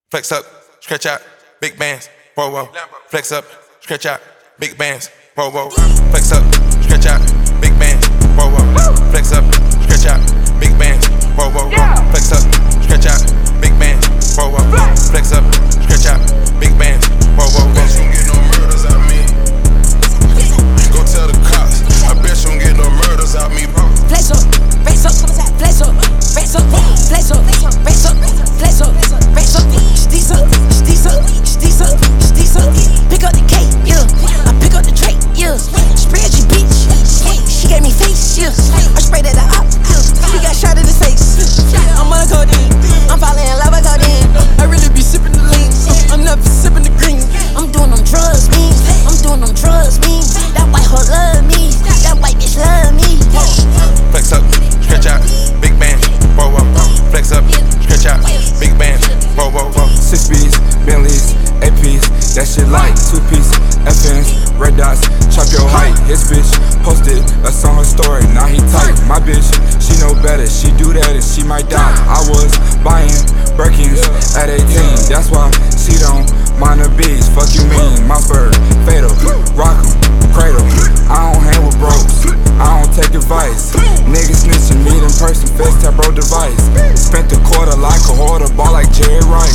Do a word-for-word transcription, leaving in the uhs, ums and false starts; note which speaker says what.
Speaker 1: Flex up, stretch out, big bands, whoa, whoa. Flex up, stretch out, big bands, whoa, whoa. Flex up, stretch out, big bands, whoa, whoa. Flex up, stretch out, big bands, whoa, whoa. Flex up, stretch out, big bands, whoa, whoa. Flex up, stretch out, big bands, whoa, whoa.
Speaker 2: Bet you don't get no murders out me. Go tell the cops. I bet you don't get no murders out me, bro.
Speaker 3: Flex up, flex up, flex up, flex up, flex up, flex up, flex up, flex up, flex up, steez up, steez up, steez up, steez up. Pick up the cake, yeah. I pick up the tray, yeah. Spread your bitch, she gave me face, yeah. I sprayed at the op, yeah. He got shot in his face. I'm on codeine, I'm falling in love with codeine. I really be sipping the lean, I'm never sipping the green. I'm doing them drugs, me. I'm doing them drugs, me. That white hoe love me, that white bitch love me.
Speaker 1: Flex up, stretch out, big bands, whoa, whoa. Flex up, stretch out, big bands, whoa, whoa, whoa.
Speaker 4: Six B's, Bentleys, A P's, that shit like two piece, F N's, red dots, chop your height. His bitch posted us on her story, now he tight. My bitch, she know better, she do that and she might die. I was buying Birkins at eighteen, that's why she don't mind the bees. Fuck you mean, my bird, fatal, rock 'em, cradle. I don't hang with bros, I don't take advice. Niggas snitching, meet in person, FaceTime bro device. Spent the quarter like a hoarder, ball like Jerry Rice.